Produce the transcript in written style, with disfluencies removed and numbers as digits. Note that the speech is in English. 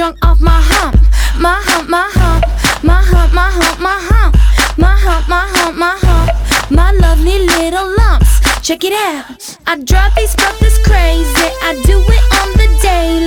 drunk off my hump, my hump, my hump, my hump, my hump, my hump, my hump, my hump, my hump, my lovely little lumps. Check it out. I drive these brothers crazy. I do it on the daily.